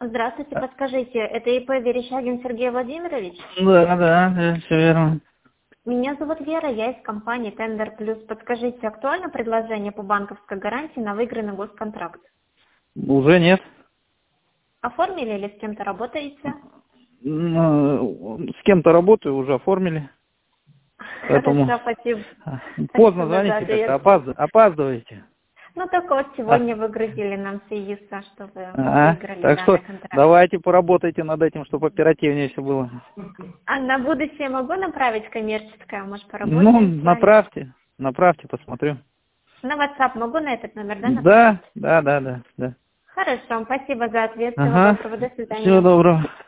Здравствуйте, подскажите, это ИП Верещагин Сергей Владимирович? Да, все верно. Меня зовут Вера, я из компании Тендер Плюс. Подскажите, актуально предложение по банковской гарантии на выигранный госконтракт? Уже нет. Оформили или с кем-то работаете? С кем-то работаю, уже оформили. Поэтому Хорошо, спасибо. поздно Спасибо за звоните, ответ. как-то опаздываете. Ну, только вот сегодня выгрузили нам с ИИСа, что вы выиграли Так что данный контракт. давайте поработайте над этим, чтобы оперативнее все было. А на будущее могу направить коммерческое? Может, поработаем Ну, с вами? направьте, посмотрю. На WhatsApp могу на этот номер, да, направить? Да. Хорошо, спасибо за ответ. Всего Ага. доброго, до свидания. Всего доброго.